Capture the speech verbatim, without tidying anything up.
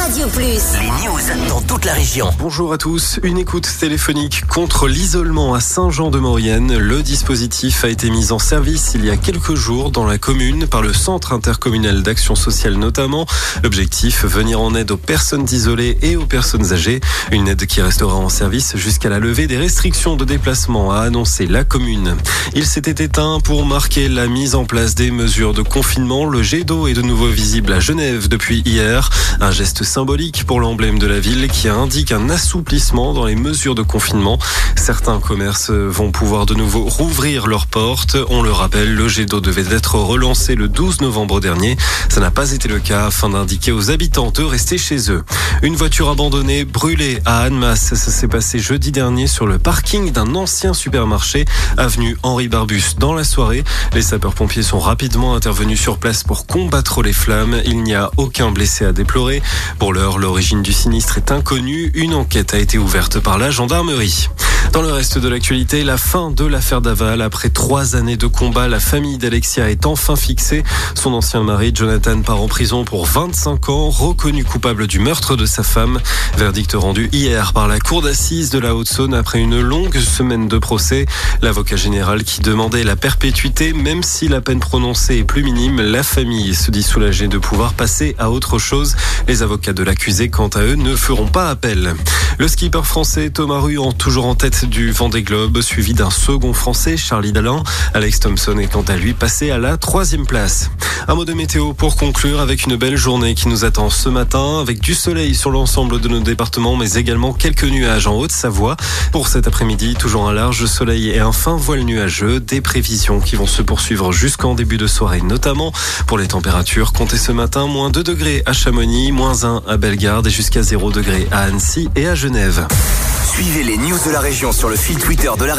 Radio Plus. Les news dans toute la région. Bonjour à tous. Une écoute téléphonique contre l'isolement à Saint-Jean-de-Maurienne. Le dispositif a été mis en service il y a quelques jours dans la commune par le Centre intercommunal d'action sociale notamment. L'objectif, venir en aide aux personnes isolées et aux personnes âgées. Une aide qui restera en service jusqu'à la levée des restrictions de déplacement, a annoncé la commune. Il s'était éteint pour marquer la mise en place des mesures de confinement. Le jet d'eau est de nouveau visible à Genève depuis hier. Un geste symbolique pour l'emblème de la ville qui indique un assouplissement dans les mesures de confinement. Certains commerces vont pouvoir de nouveau rouvrir leurs portes. On le rappelle, le jet d'eau devait être relancé le douze novembre dernier. Ça n'a pas été le cas afin d'indiquer aux habitants de rester chez eux. Une voiture abandonnée brûlée à Annemasse. Ça s'est passé jeudi dernier sur le parking d'un ancien supermarché, avenue Henri Barbus. Dans la soirée, les sapeurs-pompiers sont rapidement intervenus sur place pour combattre les flammes. Il n'y a aucun blessé à déplorer. Pour l'heure, l'origine du sinistre est inconnue. Une enquête a été ouverte par la gendarmerie. Dans le reste de l'actualité, la fin de l'affaire Daval. Après trois années de combat, la famille d'Alexia est enfin fixée. Son ancien mari, Jonathan, part en prison pour vingt-cinq ans, reconnu coupable du meurtre de sa femme. Verdict rendu hier par la cour d'assises de la Haute-Saône après une longue semaine de procès. L'avocat général qui demandait la perpétuité, même si la peine prononcée est plus minime, la famille se dit soulagée de pouvoir passer à autre chose. Les avocats de l'accusé, quant à eux, ne feront pas appel. Le skipper français Thomas Ruyant, toujours en tête du Vendée Globe, suivi d'un second français, Charlie Dalin. Alex Thompson est quant à lui passé à la troisième place. Un mot de météo pour conclure avec une belle journée qui nous attend ce matin, avec du soleil sur l'ensemble de nos départements, mais également quelques nuages en Haute-Savoie. Pour cet après-midi, toujours un large soleil et un fin voile nuageux, des prévisions qui vont se poursuivre jusqu'en début de soirée notamment. Pour les températures, comptez ce matin moins deux degrés à Chamonix, moins un à Bellegarde et jusqu'à zéro degré à Annecy et à Genève. Suivez les news de la région sur le fil Twitter de la